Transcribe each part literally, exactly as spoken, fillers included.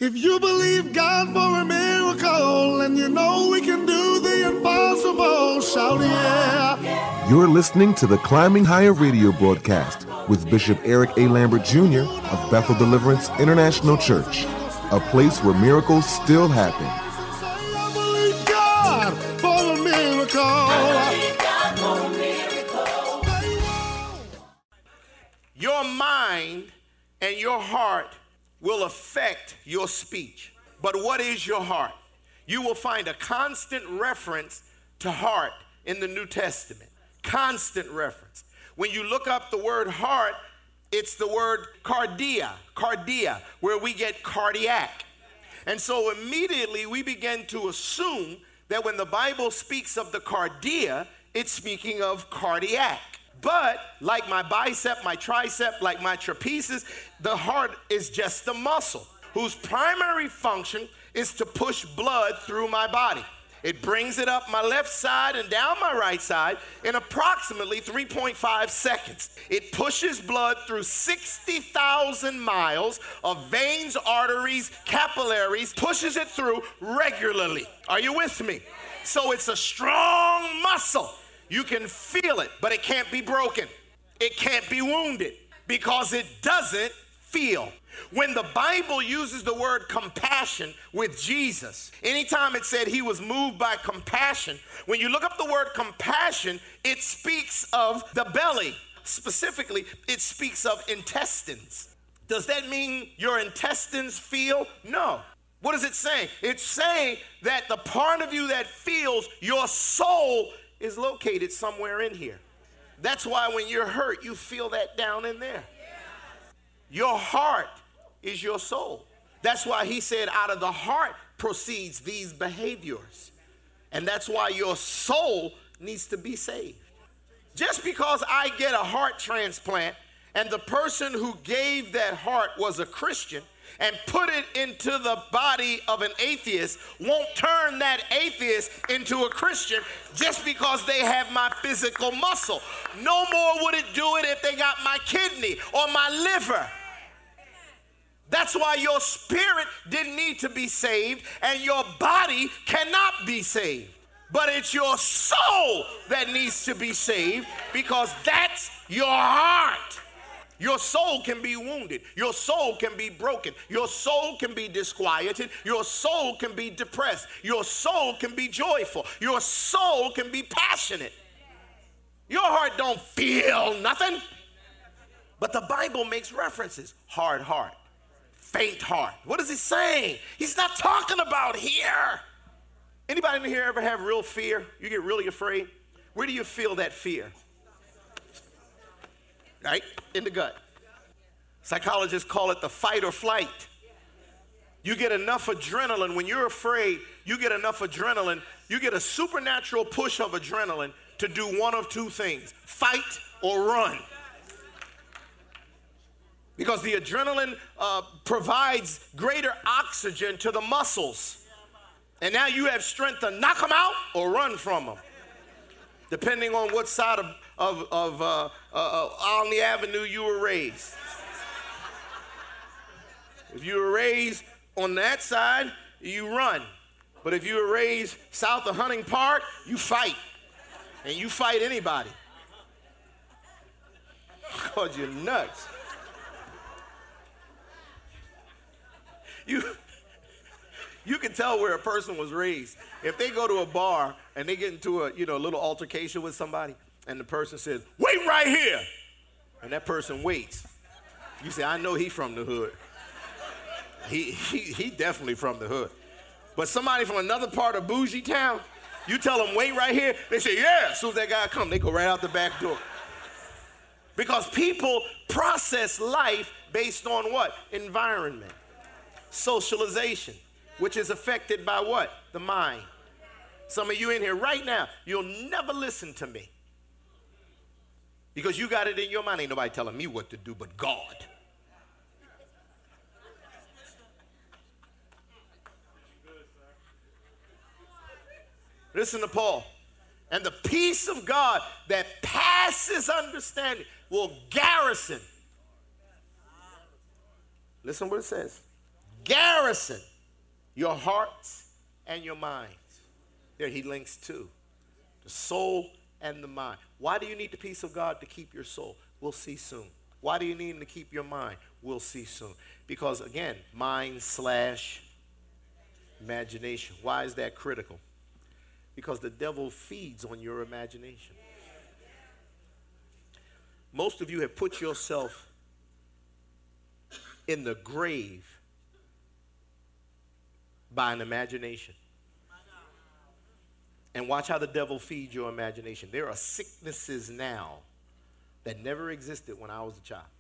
If you believe God for a miracle and you know we can do the impossible, shout yeah. You're listening to the Climbing Higher radio broadcast with Bishop Eric A. Lambert Junior of Bethel Deliverance International Church, a place where miracles still happen. I believe God for a miracle. I believe God for a miracle. Your mind and your heart will affect your speech. But what is your heart? You will find a constant reference to heart in the New Testament. Constant reference. When you look up the word heart, it's the word cardia, cardia, where we get cardiac. And so immediately we begin to assume that when the Bible speaks of the cardia, it's speaking of cardiac. But like my bicep, my tricep, like my trapezius, the heart is just a muscle whose primary function is to push blood through my body. It brings it up my left side and down my right side in approximately three point five seconds. It pushes blood through sixty thousand miles of veins, arteries, capillaries, pushes it through regularly. Are you with me? So it's a strong muscle. You can feel it, but it can't be broken. It can't be wounded because it doesn't feel. When the Bible uses the word compassion with Jesus, anytime it said he was moved by compassion, when you look up the word compassion, it speaks of the belly. Specifically, it speaks of intestines. Does that mean your intestines feel? No. What is it saying? It's saying that the part of you that feels, your soul is located somewhere in here. That's why when you're hurt, you feel that down in there. Your heart is your soul. That's why he said out of the heart proceeds these behaviors. And that's why your soul needs to be saved. Just because I get a heart transplant and the person who gave that heart was a Christian and put it into the body of an atheist won't turn that atheist into a Christian just because they have my physical muscle. No more would it do it if they got my kidney or my liver. That's why your spirit didn't need to be saved and your body cannot be saved. But it's your soul that needs to be saved because that's your heart. Your soul can be wounded. Your soul can be broken. Your soul can be disquieted. Your soul can be depressed. Your soul can be joyful. Your soul can be passionate. Your heart don't feel nothing. But the Bible makes references. Hard heart. Faint heart. What is he saying? He's not talking about here. Anybody in here ever have real fear? You get really afraid? Where do you feel that fear? Right? In the gut. Psychologists call it the fight or flight. You get enough adrenaline. When you're afraid, you get enough adrenaline. You get a supernatural push of adrenaline to do one of two things. Fight or run. Because the adrenaline uh, provides greater oxygen to the muscles. And now you have strength to knock them out or run from them. Depending on what side of, of, of uh, uh, on the avenue you were raised. If you were raised on that side, you run. But if you were raised south of Hunting Park, you fight. And you fight anybody. Because you're nuts. You, you can tell where a person was raised. If they go to a bar and they get into a you know a little altercation with somebody, and the person says, "Wait right here," and that person waits, you say, "I know he's from the hood. He he he definitely from the hood." But somebody from another part of bougie town, you tell them, "Wait right here," they say, "Yeah." As soon as that guy comes, they go right out the back door. Because people process life based on what? Environment. Socialization, which is affected by what? The mind. Some of you in here right now, you'll never listen to me. Because you got it in your mind. Ain't nobody telling me what to do but God. Listen to Paul. And the peace of God that passes understanding will garrison. Listen what it says. garrison your hearts and your minds. There he links two, the soul and the mind. Why do you need the peace of God to keep your soul? We'll see soon. Why do you need him to keep your mind? We'll see soon. Because again, mind slash imagination. Why is that critical? Because the devil feeds on your imagination. Most of you have put yourself in the grave by an imagination. And watch how the devil feeds your imagination. There are sicknesses now that never existed when I was a child.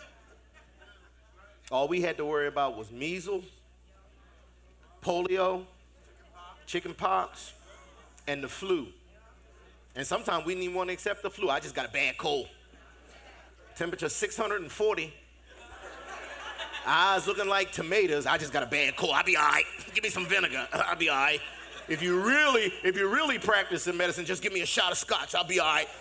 All we had to worry about was measles, polio, chicken pox, and the flu. And sometimes we didn't even want to accept the flu. I just got a bad cold. Temperature six hundred forty. Eyes looking like tomatoes. I just got a bad cold. I'll be all right. Give me some vinegar. I'll be all right. If you really, if you're really practicing medicine, just give me a shot of scotch. I'll be all right.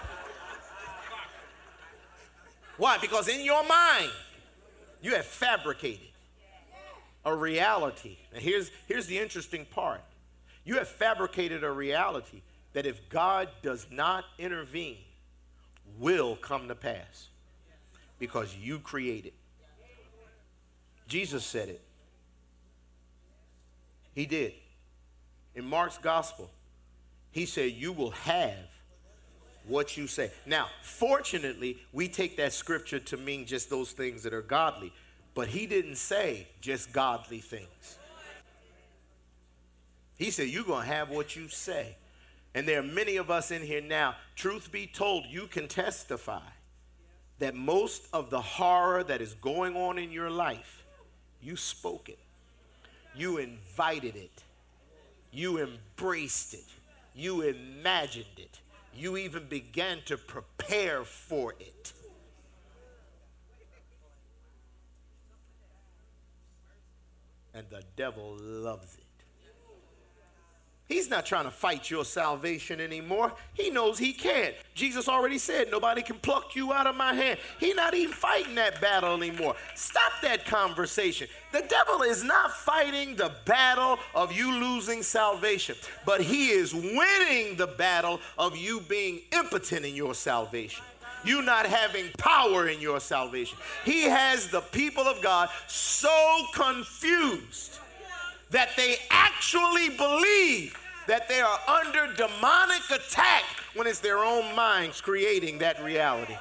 Why? Because in your mind, you have fabricated a reality. And here's, here's the interesting part. You have fabricated a reality that if God does not intervene, will come to pass. Because you created. Jesus said it. He did. In Mark's gospel, he said, you will have what you say. Now, fortunately, we take that scripture to mean just those things that are godly. But he didn't say just godly things. He said, you're going to have what you say. And there are many of us in here now, truth be told, you can testify that most of the horror that is going on in your life, you spoke it. You invited it. You embraced it. You imagined it. You even began to prepare for it. And the devil loves it. He's not trying to fight your salvation anymore. He knows he can't. Jesus already said, nobody can pluck you out of my hand. He's not even fighting that battle anymore. Stop that conversation. The devil is not fighting the battle of you losing salvation, but he is winning the battle of you being impotent in your salvation. You not having power in your salvation. He has the people of God so confused that they actually believe that they are under demonic attack when it's their own minds creating that reality.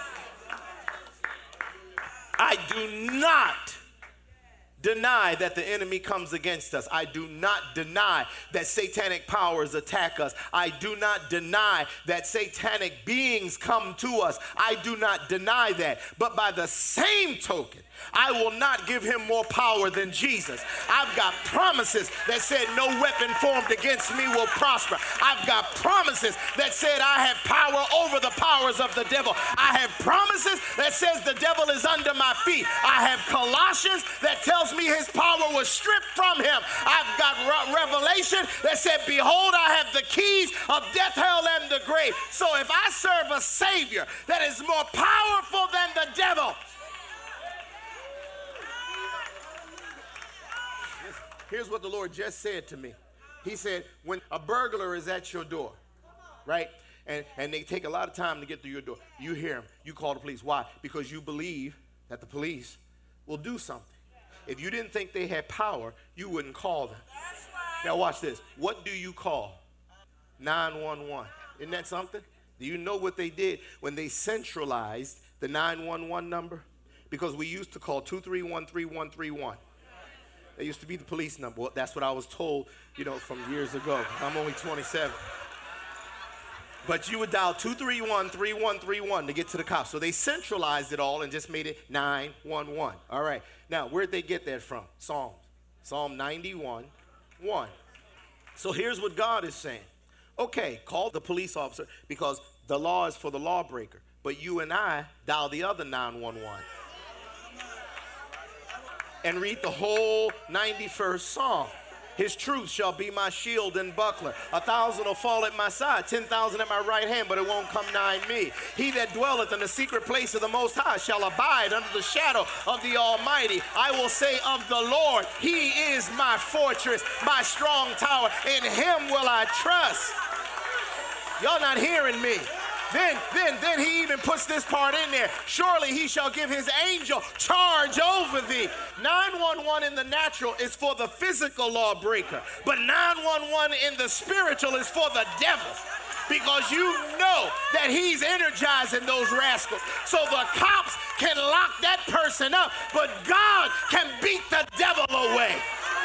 I do not deny that the enemy comes against us. I do not deny that satanic powers attack us. I do not deny that satanic beings come to us. I do not deny that. But by the same token, I will not give him more power than Jesus. I've got promises that said no weapon formed against me will prosper. I've got promises that said I have power over the powers of the devil. I have promises that says the devil is under my feet. I have Colossians that tells me his power was stripped from him. I've got re- Revelation that said, behold, I have the keys of death, hell, and the grave. So if I serve a Savior that is more powerful than the devil, here's what the Lord just said to me. He said, when a burglar is at your door, right, and, and they take a lot of time to get through your door, you hear him, you call the police. Why? Because you believe that the police will do something. If you didn't think they had power, you wouldn't call them. Now watch this. What do you call? nine one one. Isn't that something? Do you know what they did when they centralized the nine one one number? Because we used to call two three one, three one three one. That used to be the police number. Well, that's what I was told, you know, from years ago. I'm only twenty-seven. But you would dial two three one, three one three one to get to the cops. So they centralized it all and just made it nine one one. All right. Now, where'd they get that from? Psalms. Psalm ninety-one, one. So here's what God is saying. Okay, call the police officer because the law is for the lawbreaker. But you and I dial the other nine one one. And read the whole ninety-first Psalm. His truth shall be my shield and buckler. A thousand will fall at my side, ten thousand at my right hand, but it won't come nigh me. He that dwelleth in the secret place of the Most High shall abide under the shadow of the Almighty. I will say of the Lord, he is my fortress, my strong tower. In him will I trust. Y'all not hearing me. Then, then, then he even puts this part in there. Surely he shall give his angel charge over thee. nine one one in the natural is for the physical lawbreaker, but nine one one in the spiritual is for the devil. Because you know that he's energizing those rascals. So the cops can lock that person up, but God can beat the devil away.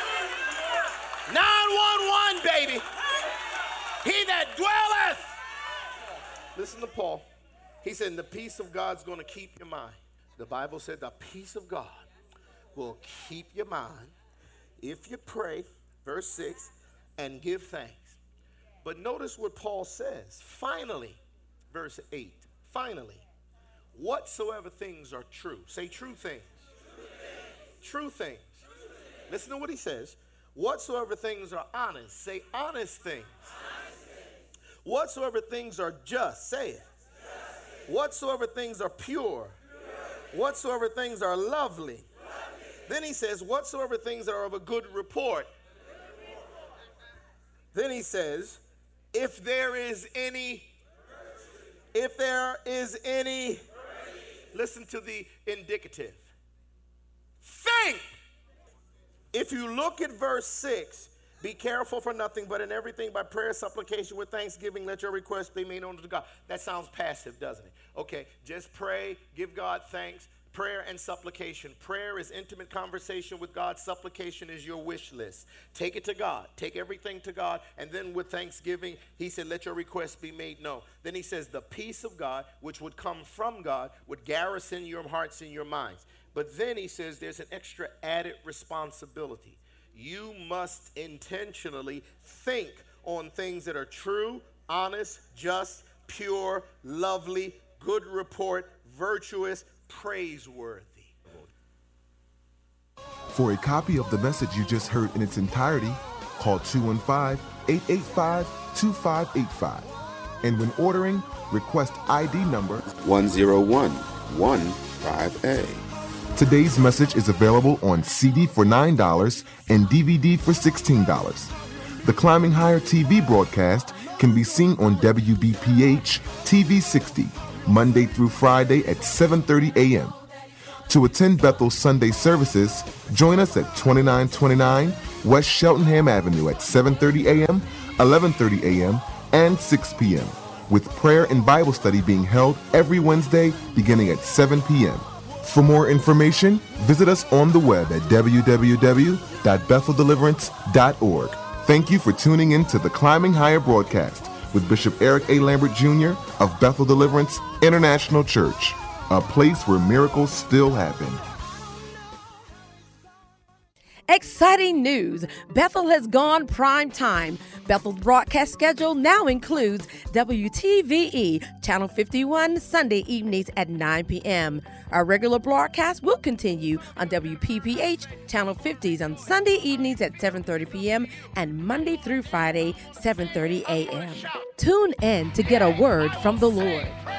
nine one one, baby. He that dwelleth. Listen to Paul. He said, the peace of God's going to keep your mind. The Bible said the peace of God will keep your mind if you pray, verse six, and give thanks. But notice what Paul says. Finally, verse eight, finally, whatsoever things are true. Say true things. True things. True things. Listen to what he says. Whatsoever things are honest. Say honest things. Whatsoever things are just, say it. Whatsoever things are pure. Whatsoever things are lovely. Then he says, whatsoever things are of a good report. Then he says, if there is any, if there is any, listen to the indicative. Think. If you look at verse six, be careful for nothing, but in everything by prayer, supplication, with thanksgiving, let your requests be made known to God. That sounds passive, doesn't it? Okay, just pray, give God thanks. Prayer and supplication. Prayer is intimate conversation with God. Supplication is your wish list. Take it to God. Take everything to God. And then with thanksgiving, he said, let your requests be made known. Then he says, the peace of God, which would come from God, would garrison your hearts and your minds. But then he says there's an extra added responsibility. You must intentionally think on things that are true, honest, just, pure, lovely, good report, virtuous, praiseworthy. For a copy of the message you just heard in its entirety, call two one five, eight eight five, two five eight five. And when ordering, request I D number one zero one one five A. Today's message is available on C D for nine dollars and D V D for sixteen dollars. The Climbing Higher T V broadcast can be seen on W B P H T V sixty, Monday through Friday at seven thirty a.m. To attend Bethel's Sunday services, join us at twenty-nine twenty-nine West Cheltenham Avenue at seven thirty a.m., eleven thirty a.m., and six p.m., with prayer and Bible study being held every Wednesday beginning at seven p.m. For more information, visit us on the web at w w w dot bethel deliverance dot org. Thank you for tuning in to the Climbing Higher broadcast with Bishop Eric A. Lambert Junior of Bethel Deliverance International Church, a place where miracles still happen. Exciting news! Bethel has gone prime time. Bethel's broadcast schedule now includes W T V E, Channel fifty-one, Sunday evenings at nine p.m. Our regular broadcast will continue on W P P H, Channel fifties on Sunday evenings at seven thirty p.m. and Monday through Friday, seven thirty a.m. Tune in to get a word from the Lord.